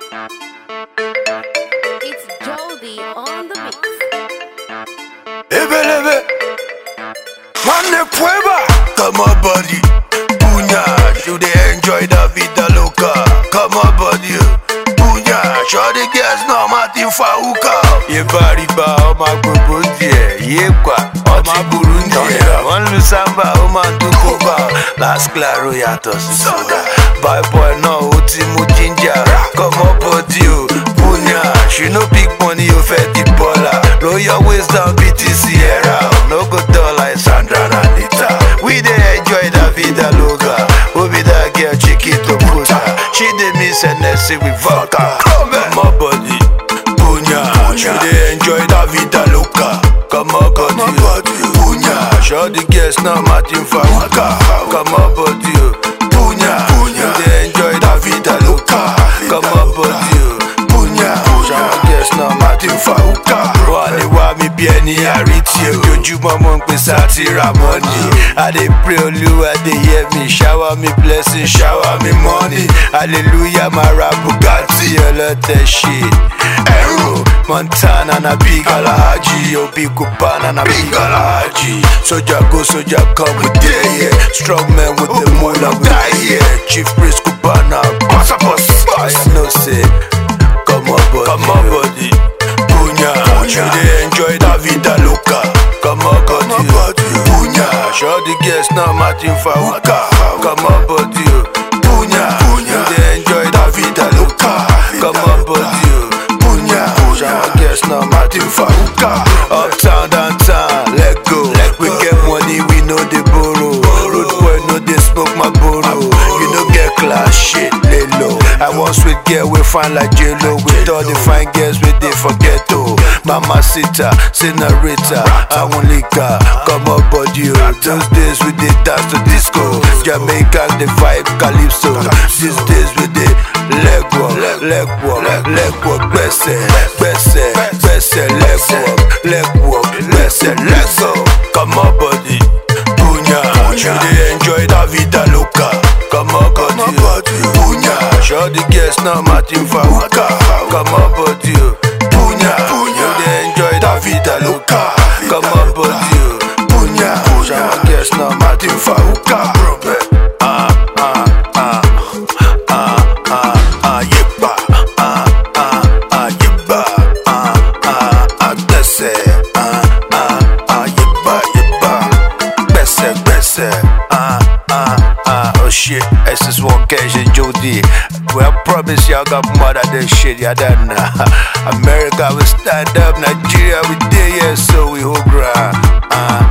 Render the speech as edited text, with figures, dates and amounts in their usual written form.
It's Jody on the mix. Ebelebe, Mane Prueba, come on buddy, Punya, should they enjoy the vida loca? Come on buddy, Punya, show the girls no Martin Fauca. Yeba riba, oma Burundi, Yekwa, oma Burundi, one Lusamba, oma Dukoba, Last Claro Yatos, Soda, Bye boy no Utimu Ginger, come on buddy, Punya, she no big money, you fed the baller, roll your waist down, BTC era, no good dollar, Sandra Anita. We dey enjoy the vida loca, who be that girl Chiquito Puta, she dey miss NSC with vodka. Come on buddy, Punya, she dey enjoy the vida loca. Come on buddy, Punya, show the girls now Martin Fauca. Come on buddy, Punya, she dey enjoy the vida loca. Come on buddy, Punya, show the girls now Martin Fauca. Mi bieni ariti ojoojúmọ́ mo ń pè sátira money. I dey pray Olúwa dey hear me, shower me blessing, shower me money. Hallelujah, my rap Bugatti, ọlọ́tẹ̀ shit. Ẹ̀rù Montana na big Alhaji, Obi Cubana na big Alhaji. Soldier go, soldier come, we dey here. Strong man with the moolah, we die here. Chief Priest Cubana, boss. I know say, come on buddy. Punya, you dey enjoy the vida loca. Come on buddy, Punya, show the girls now Martin Fauca. Come on buddy, Punya, you dey enjoy the vida loca. Come on buddy, Punya, show the girls now Martin Fauca. Uptown, downtown, let go. We get money, we know they borrow. Road boy know they smoke my borrow. You no get class shit, lay low. I want sweet girl, we fine like J-Lo. With all the fine girls, we they forget to. Mama Sita, Senorita, I want liquor. Come on buddy, those days we did dance to disco. Jamaican, the vibe, Calypso. These days we did leg walk. Besse, leg walk, let's go. Come on buddy, Punya, you dey enjoy the vida loca. Come on buddy, Punya, show the girls now Martin Fauca. Come on buddy, Punya, you dey enjoy the vida loca. Come on buddy, Punya, show the girls now Martin Fauca. Oh shit, SS1 Cash and Jody. Well, I promise y'all got more than this shit, y'all done. America will stand up, Nigeria we there, yeah, so we hold ground.